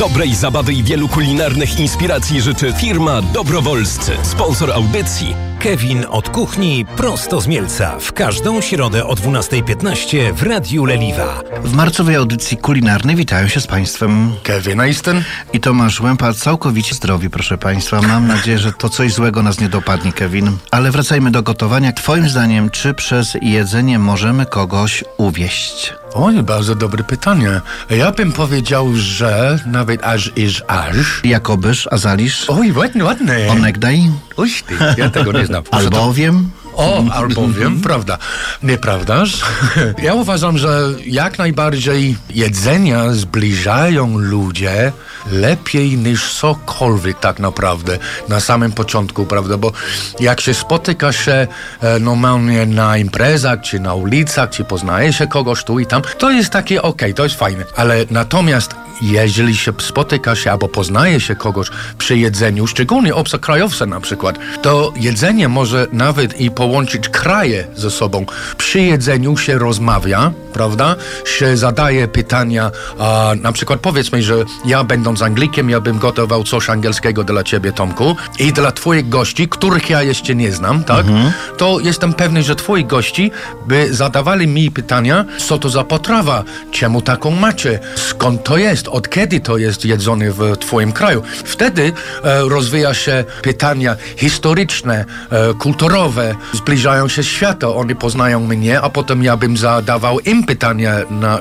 Dobrej zabawy i wielu kulinarnych inspiracji życzy firma Dobrowolscy. Sponsor audycji Kevin od kuchni prosto z Mielca. W każdą środę o 12:15 w Radiu Leliwa. W marcowej audycji kulinarnej witają się z Państwem Kevin Easton i Tomasz Łępa. Całkowicie zdrowi, proszę Państwa. Mam nadzieję, że to coś złego nas nie dopadnie, Kevin. Ale wracajmy do gotowania. Twoim zdaniem, czy przez jedzenie możemy kogoś uwieść? Oj, bardzo dobre pytanie. Ja bym powiedział, że nawet aż. Jakobyż, azalisz? Oj, ładne. Onegdaj? Uś ty, ja tego nie znam. Albowiem? Albowiem, prawda. Nieprawdaż? Ja uważam, że jak najbardziej jedzenia zbliżają ludzie lepiej niż cokolwiek tak naprawdę na samym początku, prawda? Bo jak się spotyka się normalnie na imprezach, czy na ulicach, czy poznaje się kogoś tu i tam, to jest takie okej, to jest fajne. Ale natomiast jeżeli się spotyka się albo poznaje się kogoś przy jedzeniu, szczególnie obcokrajowce na przykład, to jedzenie może nawet i połączyć kraje ze sobą. Przy jedzeniu się rozmawia, prawda? Się zadaje pytania, na przykład powiedzmy, że ja będąc Anglikiem, ja bym gotował coś angielskiego dla ciebie, Tomku, i dla twoich gości, których ja jeszcze nie znam, tak? To jestem pewny, że twoi gości by zadawali mi pytania, co to za potrawa, czemu taką macie, skąd to jest, od kiedy to jest jedzone w twoim kraju. Wtedy rozwija się pytania historyczne, kulturowe, zbliżają się świata, oni poznają mnie, a potem ja bym zadawał im pytania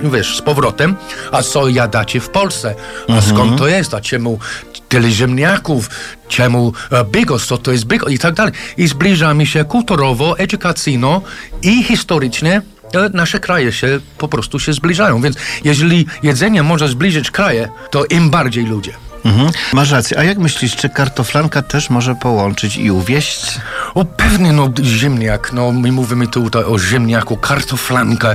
z powrotem, a co jadacie w Polsce, a skąd to jest, a czemu tyle ziemniaków, czemu bigos, co to jest bigos i tak dalej. I zbliżamy się kulturowo, edukacyjno i historycznie. Nasze kraje się po prostu się zbliżają, więc jeżeli jedzenie może zbliżyć kraje, to im bardziej ludzie. Masz rację. A jak myślisz, czy kartoflanka też może połączyć i uwieść? O pewnie, ziemniak. My mówimy tutaj o ziemniaku, kartoflankę.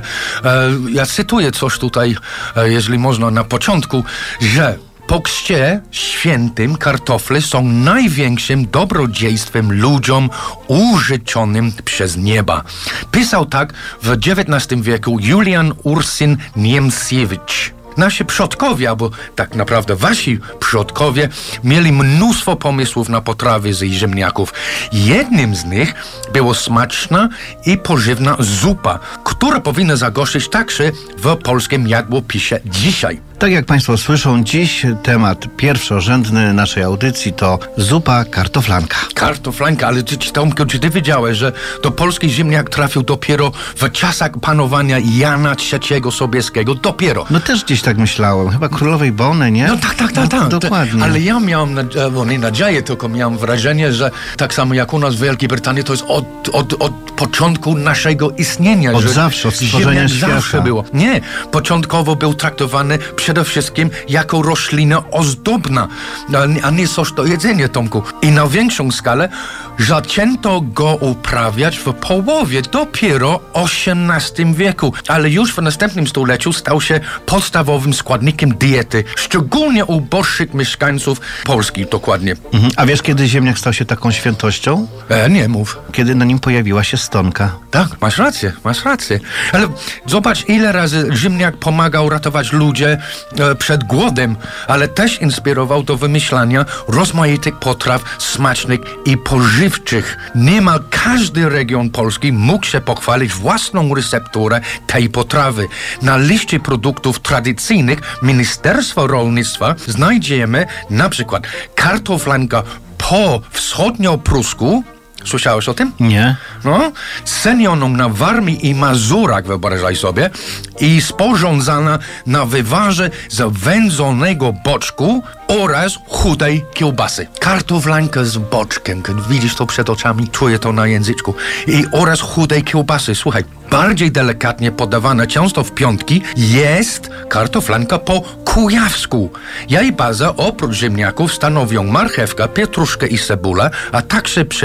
Ja cytuję coś tutaj, jeżeli można, na początku, że po chrzcie świętym kartofle są największym dobrodziejstwem ludziom użyczonym przez nieba. Pisał tak w XIX wieku Julian Ursyn Niemcewicz. Nasi przodkowie, albo tak naprawdę wasi przodkowie, mieli mnóstwo pomysłów na potrawy z ziemniaków. Jednym z nich była smaczna i pożywna zupa, która powinna zagościć także w polskim jadłopisie dzisiaj. Tak jak Państwo słyszą, dziś temat pierwszorzędny naszej audycji to zupa kartoflanka. Kartoflanka, ale Tomku, czy ty wiedziałeś, że do Polski ziemniak trafił dopiero w czasach panowania Jana III Sobieskiego? Dopiero. Też gdzieś tak myślałem. Chyba królowej Bony, nie? Tak. Dokładnie. Ale ja miałem nie nadzieję, tylko miałem wrażenie, że tak samo jak u nas w Wielkiej Brytanii, to jest od początku naszego istnienia. Od stworzenia świata. Zawsze było. Nie, początkowo był traktowany przede wszystkim jako roślina ozdobna, a nie coś do jedzenia, Tomku. I na większą skalę zaczęto go uprawiać w połowie dopiero XVIII wieku, ale już w następnym stuleciu stał się podstawowym składnikiem diety, szczególnie uboższych mieszkańców Polski, dokładnie. A wiesz, kiedy ziemniak stał się taką świętością? Nie mów. Kiedy na nim pojawiła się stonka. Tak, masz rację. Ale zobacz, ile razy ziemniak pomagał ratować ludzie przed głodem, ale też inspirował do wymyślania rozmaitych potraw smacznych i pożywczych. Niemal każdy region Polski mógł się pochwalić własną recepturę tej potrawy. Na liście produktów tradycyjnych Ministerstwa Rolnictwa znajdziemy na przykład kartoflanka po wschodnioprusku. Słyszałeś o tym? Nie. Cenioną na Warmii i Mazurach, wyobrażaj sobie, i sporządzana na wywarze z wędzonego boczku oraz chudej kiełbasy. Kartoflanka z boczkiem, widzisz to przed oczami, czuję to na języczku. Oraz chudej kiełbasy. Słuchaj, bardziej delikatnie podawana często w piątki jest kartoflanka po kujawsku. Jej bazę oprócz ziemniaków stanowią marchewka, pietruszka i cebula, a także przyprawy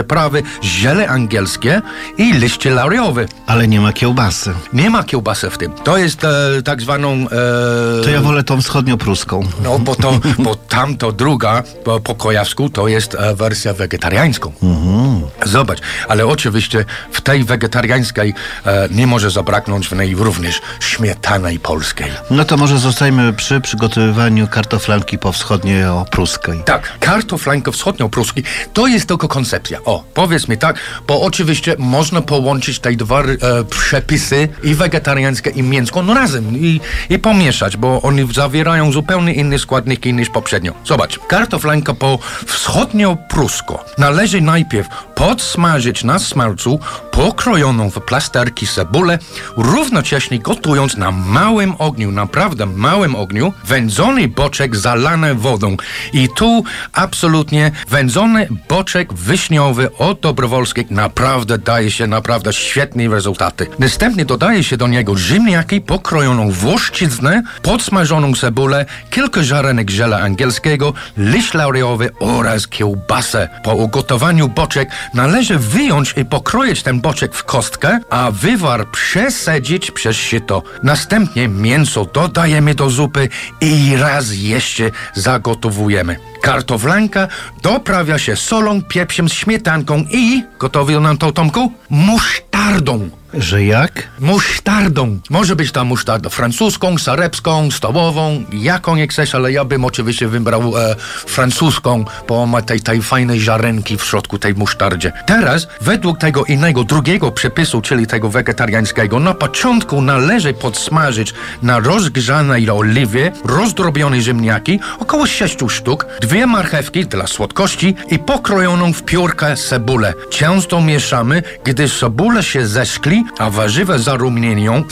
ziele angielskie i liście lauriowe. Ale nie ma kiełbasy. Nie ma kiełbasy w tym. To jest tak zwaną... To ja wolę tą wschodniopruską. No, bo tamto druga, po kujawsku, to jest wersja wegetariańską. Zobacz, ale oczywiście w tej wegetariańskiej nie może zabraknąć w niej również śmietany polskiej. No to może zostajmy przy przygotowywaniu kartoflanki po wschodnio-pruskiej. Tak, kartoflanka wschodnio-pruskiej to jest tylko koncepcja. O, powiedz mi tak, bo oczywiście można połączyć te dwa przepisy i wegetariańskie i mięską razem i pomieszać, bo oni zawierają zupełnie inne składniki niż poprzednio. Zobacz, kartoflanka po wschodnio-prusko należy najpierw podsmażyć na smalcu pokrojoną w plasterki cebulę, równocześnie gotując na małym ogniu, naprawdę małym ogniu, wędzony boczek zalany wodą. I tu absolutnie wędzony boczek wiśniowy od Dobrowolskich naprawdę daje się naprawdę świetne rezultaty. Następnie dodaje się do niego ziemniaki, pokrojoną włoszczyznę, podsmażoną cebulę, kilka ziarenek ziela angielskiego, liść lauriowy oraz kiełbasę. Po ugotowaniu boczek należy wyjąć i pokroić ten boczek w kostkę, a wywar przesadzić przez sito. Następnie mięso dodajemy do zupy i raz jeszcze zagotowujemy. Kartoflanka doprawia się solą, pieprzem, śmietanką i, gotowy nam to, Tomku? Musztardą. Że jak? Musztardą. Może być ta musztarda francuską, sarebską, stołową, jaką nie chcesz, ale ja bym oczywiście wybrał francuską, bo ma tej fajnej ziarenki w środku tej musztardzie. Teraz, według tego innego, drugiego przepisu, czyli tego wegetariańskiego, na początku należy podsmażyć na rozgrzanej oliwie rozdrobione ziemniaki, około 6 sztuk, 2 marchewki dla słodkości i pokrojoną w piórkę cebulę. Często mieszamy, gdy cebula się zeszkli, a warzywa zarumienią.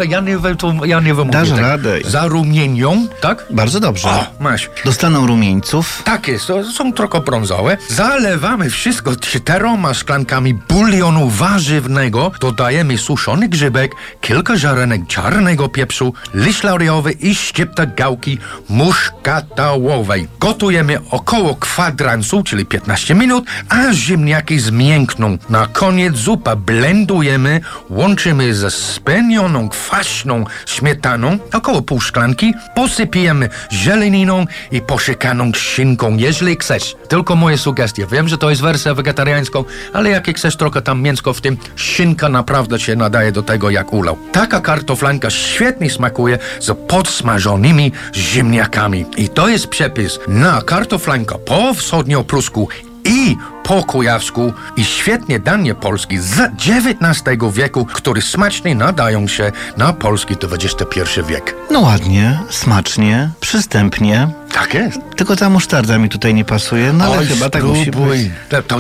Ja nie wiem. Dasz radę. Zarumienią, tak? Bardzo dobrze. O, masz. Dostaną rumieńców. Tak jest, są trochę brązowe. Zalewamy wszystko 4 szklankami bulionu warzywnego. Dodajemy suszony grzybek, kilka ziarenek czarnego pieprzu, liść lauriowy i szczyptę gałki muszkatałowej. Gotujemy około kwadransu, czyli 15 minut, a ziemniaki zmiękną. Na koniec zupa blendujemy, łączymy ze spienioną, kwaśną śmietaną, około pół szklanki, posypujemy zieleniną i poszykaną szynką, jeżeli chcesz. Tylko moje sugestie. Wiem, że to jest wersja wegetariańską, ale jak chcesz trochę tam mięsko w tym, szynka naprawdę się nadaje do tego jak ulał. Taka kartoflanka świetnie smakuje z podsmażonymi ziemniakami. I to jest przepis na kartoflanka po wschodnioprusku i po kujawsku i świetnie danie polskie z XIX wieku, które smacznie nadają się na polski XXI wiek. No ładnie, smacznie, przystępnie. Tak jest. Tylko ta musztarda mi tutaj nie pasuje, no ale chyba tak musi być.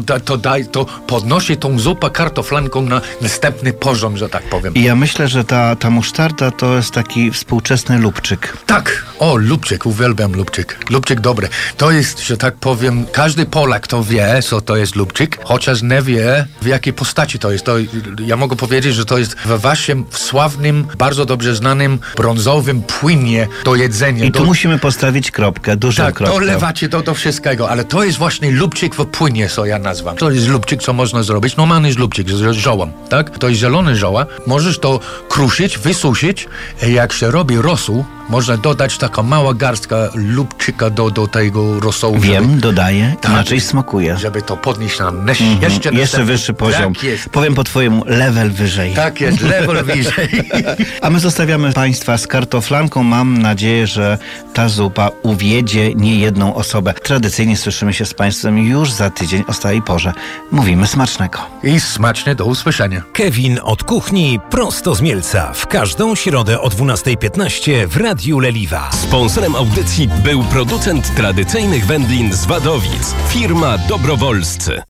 To podnosi tą zupę kartoflanką na następny poziom, że tak powiem. I ja myślę, że ta musztarda to jest taki współczesny lubczyk. Tak, lubczyk, uwielbiam lubczyk. Lubczyk dobry. To jest, że tak powiem, każdy Polak to wie, co to jest lubczyk, chociaż nie wie, w jakiej postaci to jest. Ja mogę powiedzieć, że to jest w waszym sławnym, bardzo dobrze znanym brązowym płynie do jedzenia. I tu musimy postawić kropkę, dużą kropkę. Tak, dolewacie do wszystkiego, ale to jest właśnie lubczyk w płynie, co ja nazywam. To jest lubczyk, co można zrobić. Normalny jest lubczyk z ziołem, tak? To jest zielone zioła. Możesz to kruszyć, wysuszyć. Jak się robi rosół, można dodać taką mała garstka lubczyka do tego rosołu. Wiem, dodaję, inaczej smakuje. Żeby to podnieść na jeszcze wyższy poziom. Tak jest. Powiem po twojemu, level wyżej. Tak jest, level wyżej. A my zostawiamy Państwa z kartoflanką. Mam nadzieję, że ta zupa uwiedzie niejedną osobę. Tradycyjnie słyszymy się z Państwem już za tydzień o stałej porze. Mówimy smacznego. I smacznie do usłyszenia. Kevin od kuchni prosto z Mielca. W każdą środę o 12:15 w Radiu Leliwa. Sponsorem audycji był producent tradycyjnych wędlin z Wadowic, firma Dobrowolscy.